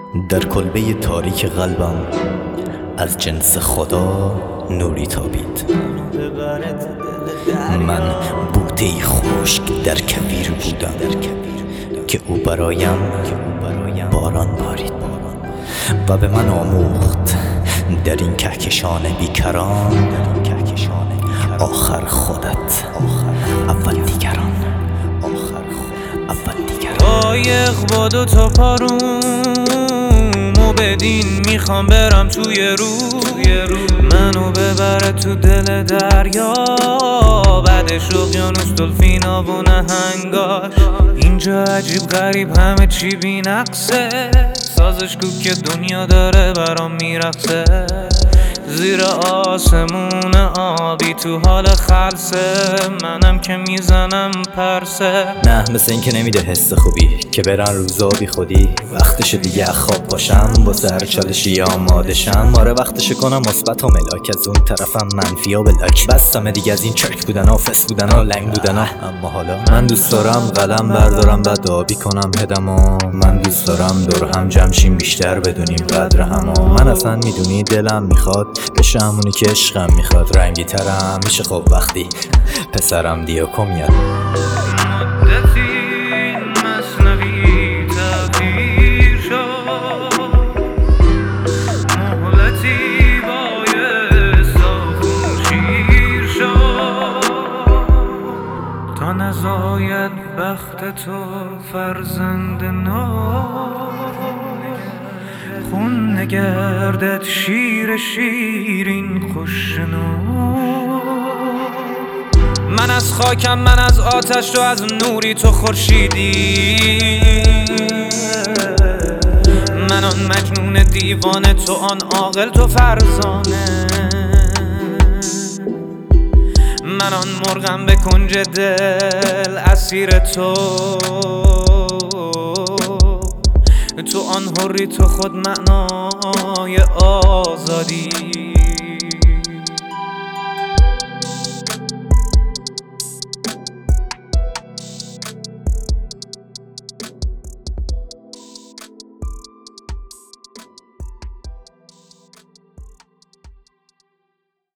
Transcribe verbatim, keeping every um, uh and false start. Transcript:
در کلبه تاریک قلبم از جنس خدا نوری تابید. من بوته‌ای خشک در کویر بودم که او برایم باران بارید و به من آموخت در این کهکشان بیکران آخر خودت اول دیگران اول دیگران. قایق با دو تا پارومو بدین، میخوام برم توی رو منو ببره تو دل دریا، بعدش اقیانوس، دلفینا و نهنگاش. اینجا عجیب غریب همه چی بی نقصه، سازش کو که دنیا داره برام میرقصه. زیر آسمون آبی تو حال خلصه، منم که میزنم پرسه. نه مثل این که نمیده حس خوبی که برن روزا بی خودی. وقتش دیگه خواب باشم با سر چالشی آمادشم. آره وقتش کنم مثبت و ملاک، از اون طرفم منفی و بلاک. بستم دیگه از این چرک بودن ها، فس بودن ها، لنگ بودن ها. اما حالا من دوست دارم قلم بردارم بعد آبی کنم هدمو. من دوست دارم دور هم جمشیم بیشتر بدونیم قدر همو. من اصلا میدونی دلم میخواد بشه همونی که عشقم میخواد. رنگی ترم میشه خب وقتی پسرم دیوکو میاد. مدتی مصنوی تغییر شد، مهلتی باید ساخون شیر شد، تا نزاید بخت تو فرزند نو. خون نگردد شیر شیرین خوشنو. من از خاکم، من از آتش، تو از نوری، تو خورشیدی. من آن مجنون دیوانه، تو آن عاقل، تو فرزانه. من آن مرغم به کنج دل اسیر تو، تو آن حری، تو خود معنای آزادی.